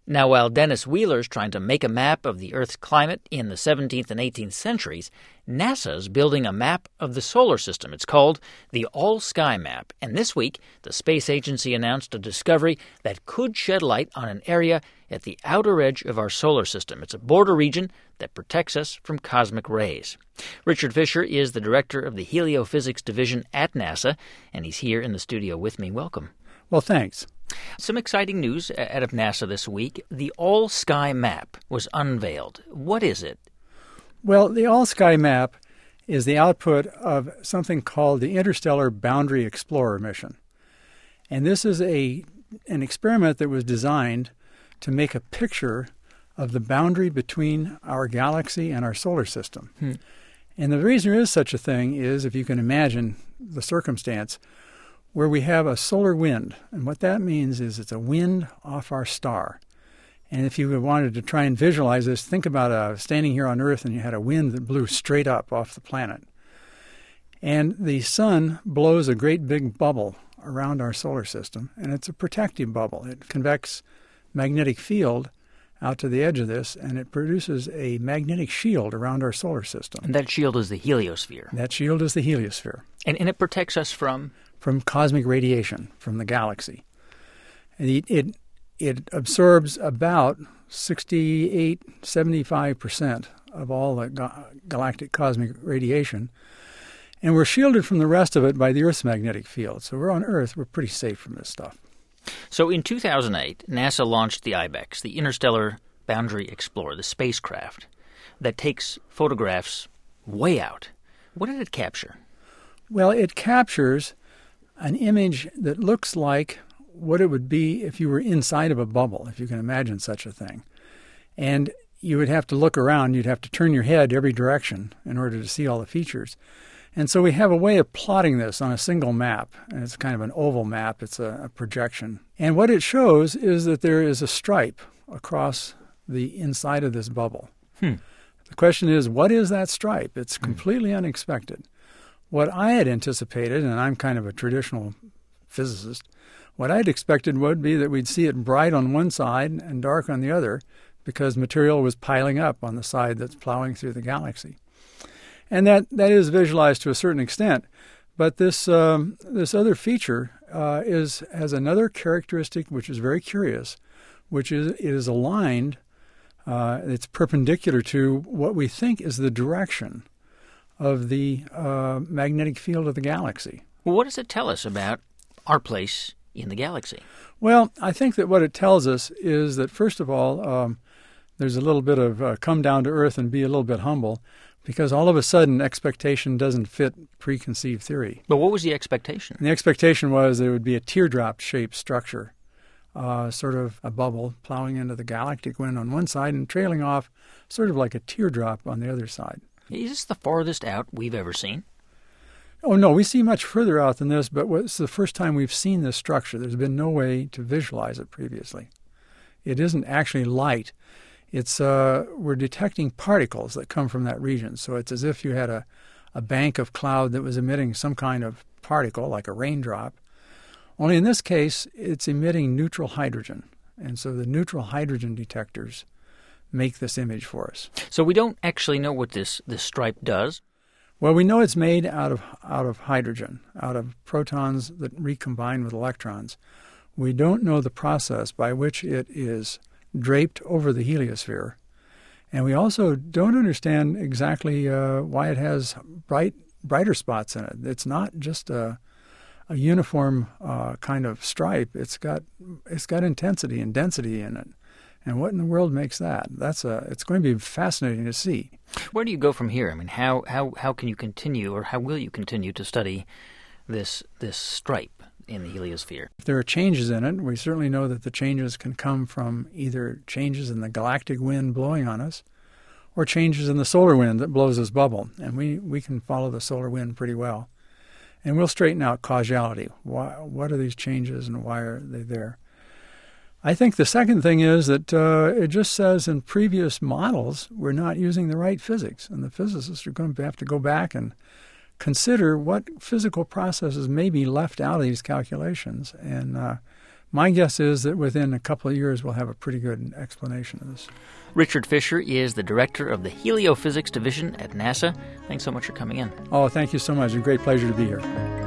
Now, while Dennis Wheeler's trying to make a map of the Earth's climate in the 17th and 18th centuries, NASA's building a map of the solar system. It's called the All-Sky Map. And this week, the space agency announced a discovery that could shed light on an area at the outer edge of our solar system. It's a border region that protects us from cosmic rays. Richard Fisher is the director of the Heliophysics Division at NASA, and he's here in the studio with me. Welcome. Well, thanks. Some exciting news out of NASA this week. The All-Sky Map was unveiled. What is it? Well, the All-Sky Map is the output of something called the Interstellar Boundary Explorer mission. And this is an experiment that was designed to make a picture of the boundary between our galaxy and our solar system. And the reason there is such a thing is, if you can imagine the circumstance, where we have a solar wind. And what that means is it's a wind off our star. And if you wanted to try and visualize this, think about standing here on Earth and you had a wind that blew straight up off the planet. And the sun blows a great big bubble around our solar system, and it's a protective bubble. It convects magnetic field out to the edge of this, and it produces a magnetic shield around our solar system. And that shield is the heliosphere. That shield is the heliosphere. And it protects us from cosmic radiation from the galaxy. And it absorbs about 75% of all the galactic cosmic radiation. And we're shielded from the rest of it by the Earth's magnetic field. So we're on Earth, we're pretty safe from this stuff. So in 2008, NASA launched the IBEX, the Interstellar Boundary Explorer, the spacecraft that takes photographs way out. What did it capture? Well, it captures an image that looks like what it would be if you were inside of a bubble, if you can imagine such a thing. And you would have to look around. You'd have to turn your head every direction in order to see all the features. And so we have a way of plotting this on a single map. And it's kind of an oval map. It's a projection. And what it shows is that there is a stripe across the inside of this bubble. The question is, what is that stripe? It's completely unexpected. What I had anticipated, and I'm kind of a traditional physicist, what I'd expected would be that we'd see it bright on one side and dark on the other because material was piling up on the side that's plowing through the galaxy. And that is visualized to a certain extent. But this other feature has another characteristic which is very curious, which is it is aligned, it's perpendicular to what we think is the direction of the magnetic field of the galaxy. Well, what does it tell us about our place in the galaxy? Well, I think that what it tells us is that, first of all, there's a little bit of come down to earth and be a little bit humble, because all of a sudden expectation doesn't fit preconceived theory. But what was the expectation? And the expectation was there would be a teardrop-shaped structure, sort of a bubble plowing into the galactic wind on one side and trailing off sort of like a teardrop on the other side. Is this the farthest out we've ever seen? Oh, no, we see much further out than this, but it's the first time we've seen this structure. There's been no way to visualize it previously. It isn't actually light. It's we're detecting particles that come from that region. So it's as if you had a bank of cloud that was emitting some kind of particle, like a raindrop. Only in this case, it's emitting neutral hydrogen. And so the neutral hydrogen detectors make this image for us. So we don't actually know what this stripe does? Well, we know it's made out of hydrogen, out of protons that recombine with electrons. We don't know the process by which it is draped over the heliosphere. And we also don't understand exactly why it has brighter spots in it. It's not just a uniform kind of stripe. It's got intensity and density in it. And what in the world makes that? It's going to be fascinating to see. Where do you go from here? I mean, how can you continue, or how will you continue to study this stripe in the heliosphere? If there are changes in it, we certainly know that the changes can come from either changes in the galactic wind blowing on us or changes in the solar wind that blows this bubble. And we can follow the solar wind pretty well. And we'll straighten out causality. What are these changes and why are they there? I think the second thing is that it just says in previous models we're not using the right physics, and the physicists are going to have to go back and consider what physical processes may be left out of these calculations and My guess is that within a couple of years we'll have a pretty good explanation of this. Richard Fisher is the director of the Heliophysics Division at NASA. Thanks so much for coming in. Oh, thank you so much. It's a great pleasure to be here.